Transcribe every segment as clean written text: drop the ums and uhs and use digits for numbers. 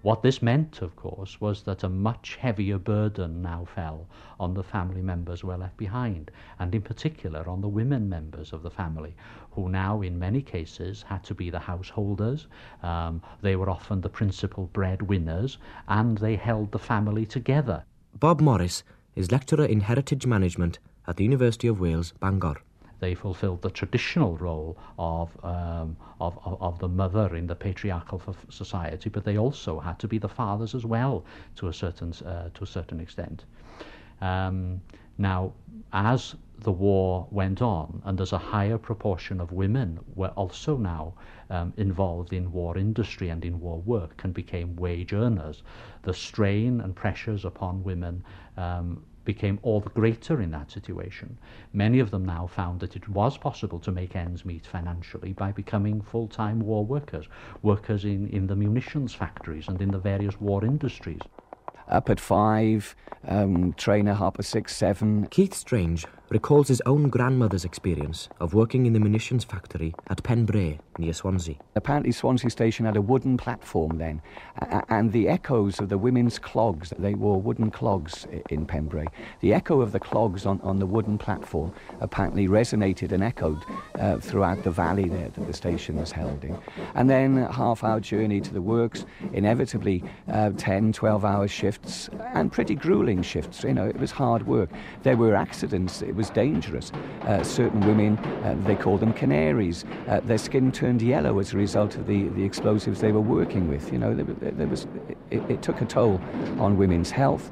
What this meant, of course, was that a much heavier burden now fell on the family members who were left behind, and in particular on the women members of the family, who now in many cases had to be the householders. They were often the principal breadwinners, and they held the family together. Bob Morris is lecturer in heritage management at the University of Wales, Bangor. They fulfilled the traditional role of the mother in the patriarchal society, but they also had to be the fathers as well, to a certain extent. Now, as the war went on, and as a higher proportion of women were also now involved in war industry and in war work and became wage earners, the strain and pressures upon women became all the greater in that situation. Many of them now found that it was possible to make ends meet financially by becoming full-time war workers, workers in the munitions factories and in the various war industries. Up at 5, trainer up at 6, 7. Keith Strange recalls his own grandmother's experience of working in the munitions factory at Penbrae, near Swansea. Apparently Swansea Station had a wooden platform then, and the echoes of the women's clogs, they wore wooden clogs in Penbrae, the echo of the clogs on the wooden platform apparently resonated and echoed throughout the valley there that the station was held in. And then a half-hour journey to the works, inevitably 10, 12-hour shifts, and pretty gruelling shifts. You know, it was hard work. There were accidents. It was dangerous. Certain women, they called them canaries. Their skin turned yellow as a result of the explosives they were working with. You know, it took a toll on women's health.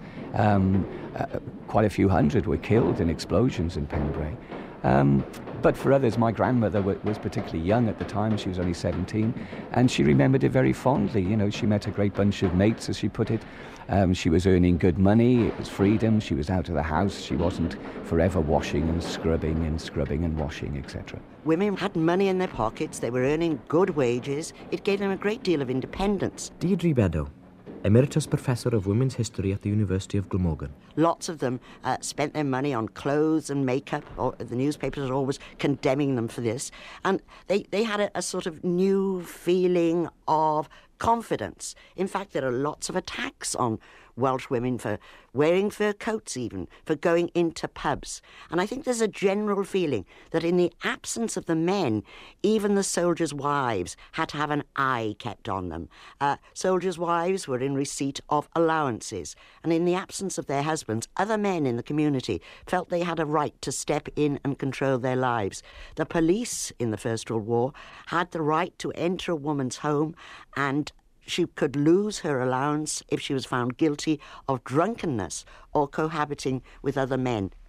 Quite a few hundred were killed in explosions in Penbrae. But for others, my grandmother was particularly young at the time. She was only 17, and she remembered it very fondly. You know, she met a great bunch of mates, as she put it. She was earning good money. It was freedom. She was out of the house. She wasn't forever washing and scrubbing and washing, etc. Women had money in their pockets. They were earning good wages. It gave them a great deal of independence. Deirdre Beddoe, Emeritus Professor of Women's History at the University of Glamorgan. Lots of them spent their money on clothes and makeup, or the newspapers are always condemning them for this. And they had a sort of new feeling of confidence. In fact, there are lots of attacks on Welsh women for wearing fur coats even, for going into pubs. And I think there's a general feeling that in the absence of the men, even the soldiers' wives had to have an eye kept on them. Soldiers' wives were in receipt of allowances, and in the absence of their husbands, other men in the community felt they had a right to step in and control their lives. The police in the First World War had the right to enter a woman's home, and she could lose her allowance if she was found guilty of drunkenness or cohabiting with other men.